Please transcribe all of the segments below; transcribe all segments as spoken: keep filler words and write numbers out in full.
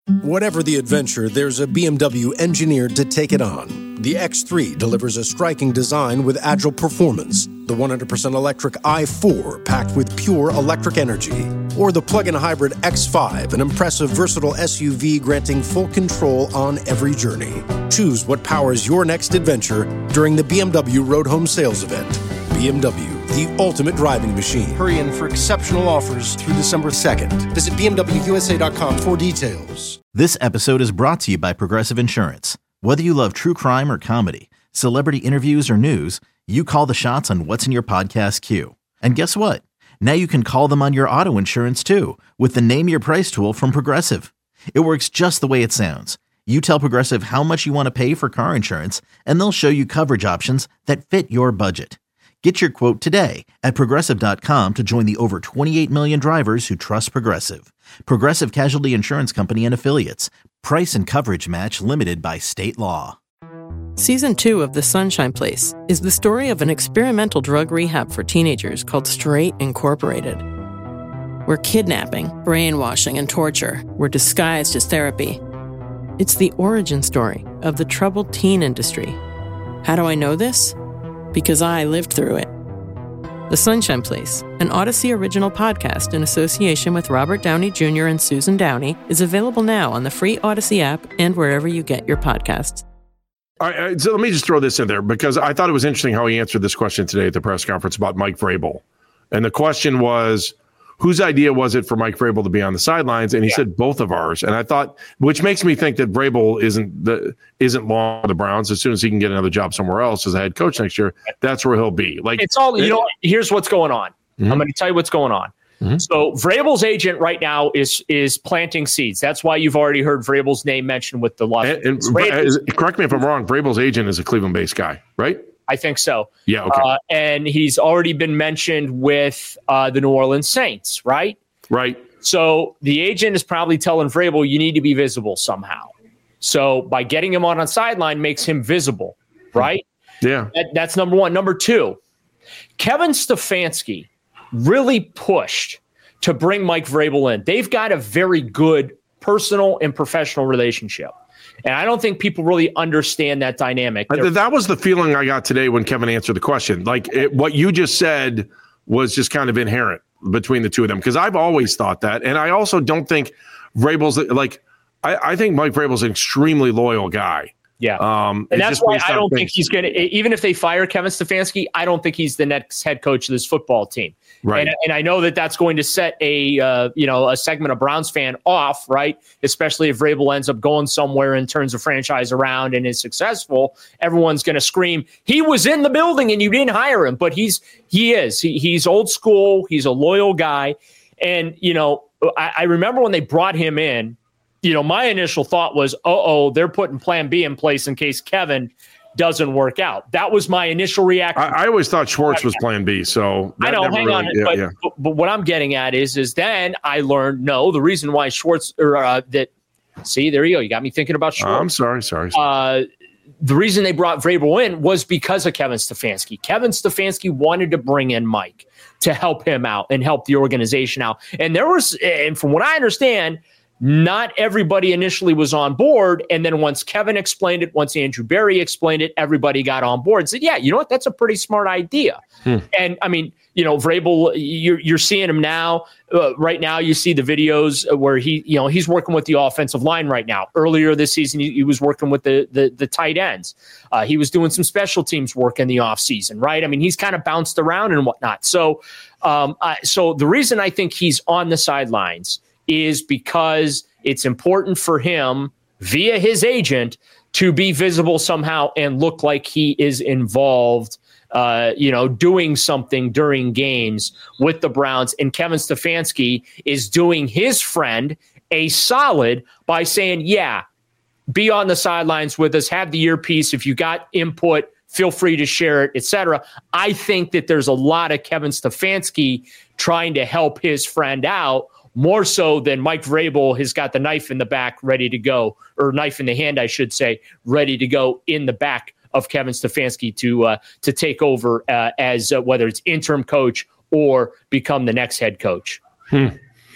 Whatever the adventure, there's a B M W engineered to take it on. The X three delivers a striking design with agile performance. The one hundred percent electric i four packed with pure electric energy. Or the plug-in hybrid X five, an impressive versatile S U V granting full control on every journey. Choose what powers your next adventure during the B M W Road Home Sales Event. B M W, the ultimate driving machine. Hurry in for exceptional offers through December second. Visit B M W U S A dot com for details. This episode is brought to you by Progressive Insurance. Whether you love true crime or comedy, celebrity interviews or news, you call the shots on what's in your podcast queue. And guess what? Now you can call them on your auto insurance too with the Name Your Price tool from Progressive. It works just the way it sounds. You tell Progressive how much you want to pay for car insurance, and they'll show you coverage options that fit your budget. Get your quote today at Progressive dot com to join the over twenty-eight million drivers who trust Progressive. Progressive Casualty Insurance Company and Affiliates. Price and coverage match limited by state law. Season two of The Sunshine Place is the story of an experimental drug rehab for teenagers called Straight Incorporated, where kidnapping, brainwashing, and torture were disguised as therapy. It's the origin story of the troubled teen industry. How do I know this? Because I lived through it. The Sunshine Place, an Odyssey original podcast in association with Robert Downey Junior and Susan Downey, is available now on the free Odyssey app and wherever you get your podcasts. All right, so let me just throw this in there because I thought it was interesting how he answered this question today at the press conference about Mike Vrabel. And the question was, whose idea was it for Mike Vrabel to be on the sidelines? And he yeah. said both of ours. And I thought, which makes me think that Vrabel isn't the isn't long for the Browns. As soon as he can get another job somewhere else as a head coach next year, that's where he'll be. Like it's all, you know, here's what's going on. Mm-hmm. I'm going to tell you what's going on. Mm-hmm. So Vrabel's agent right now is is planting seeds. That's why you've already heard Vrabel's name mentioned with the Los and, and correct me if I'm wrong. Vrabel's agent is a Cleveland-based guy, right? I think so. Yeah, okay. Uh, and he's already been mentioned with uh, the New Orleans Saints, right? Right. So the agent is probably telling Vrabel, you need to be visible somehow. So by getting him on a sideline makes him visible, right? Yeah. That, that's number one. Number two, Kevin Stefanski really pushed to bring Mike Vrabel in. They've got a very good personal and professional relationship. And I don't think people really understand that dynamic. They're- that was the feeling I got today when Kevin answered the question. Like it, what you just said was just kind of inherent between the two of them. Because I've always thought that. And I also don't think Vrabel's like, I, I think Mike Vrabel's an extremely loyal guy. Yeah. Um, and that's why I don't think he's going to, even if they fire Kevin Stefanski, I don't think he's the next head coach of this football team. Right. And, and I know that that's going to set a, uh, you know, a segment of Browns fan off, right? Especially if Vrabel ends up going somewhere and turns the franchise around and is successful. Everyone's going to scream, he was in the building and you didn't hire him. But he's, he is, he, he's old school. He's a loyal guy. And, you know, I, I remember when they brought him in, you know, my initial thought was, uh-oh, they're putting plan B in place in case Kevin doesn't work out. That was my initial reaction. I, I always thought Schwartz was plan B. So I know, hang really, on. Yeah, but, yeah. but, but what I'm getting at is, is then I learned, no, the reason why Schwartz or uh, that, see, there you go. You got me thinking about Schwartz. Uh, I'm sorry, sorry. Uh, the reason they brought Vrabel in was because of Kevin Stefanski. Kevin Stefanski wanted to bring in Mike to help him out and help the organization out. And there was, and from what I understand, not everybody initially was on board. And then once Kevin explained it, once Andrew Berry explained it, everybody got on board and said, yeah, you know what? That's a pretty smart idea. Hmm. And I mean, you know, Vrabel, you're, you're seeing him now. Uh, right now, you see the videos where he, you know, he's working with the offensive line right now. Earlier this season, he, he was working with the the, the tight ends. Uh, he was doing some special teams work in the offseason, right? I mean, he's kind of bounced around and whatnot. So, um, uh, so the reason I think he's on the sidelines is because it's important for him via his agent to be visible somehow and look like he is involved, uh, you know, doing something during games with the Browns. And Kevin Stefanski is doing his friend a solid by saying, yeah, be on the sidelines with us, have the earpiece. If you got input, feel free to share it, et cetera. I think that there's a lot of Kevin Stefanski trying to help his friend out, more so than Mike Vrabel has got the knife in the back ready to go, or knife in the hand, I should say, ready to go in the back of Kevin Stefanski to uh, to take over uh, as uh, whether it's interim coach or become the next head coach. Hmm.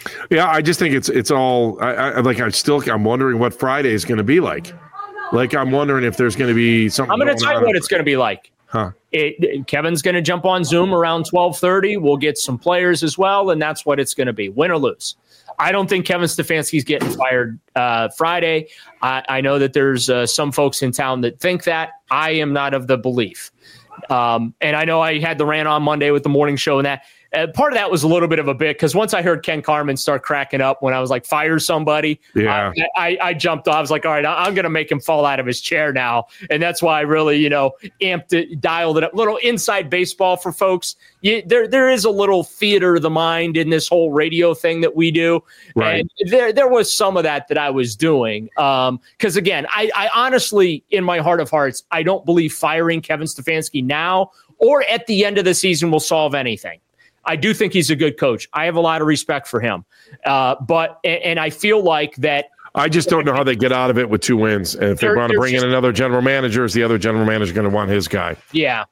Yeah, I just think it's it's all I, I like. I still I'm wondering what Friday is going to be like. Like I'm wondering if there's going to be something. I'm going to tell you what it's going to be like. Huh? It, it, Kevin's going to jump on Zoom around twelve thirty. We'll get some players as well, and that's what it's going to be, win or lose. I don't think Kevin Stefanski's getting fired uh, Friday. I, I know that there's uh, some folks in town that think that. I am not of the belief. Um, and I know I had the rant on Monday with the morning show and that. Uh, part of that was a little bit of a bit because once I heard Ken Carman start cracking up when I was like, fire somebody, yeah. I, I, I jumped off. I was like, all right, I'm going to make him fall out of his chair now. And that's why I really, you know, amped it, dialed it up. Little inside baseball for folks. You, there, there is a little theater of the mind in this whole radio thing that we do. Right. And there, there was some of that that I was doing. Um, because again, I, I honestly, in my heart of hearts, I don't believe firing Kevin Stefanski now or at the end of the season will solve anything. I do think he's a good coach. I have a lot of respect for him. Uh, but and, and I feel like that. I just don't know how they get out of it with two wins. And if they want to bring in another general manager, is the other general manager going to want his guy? Yeah.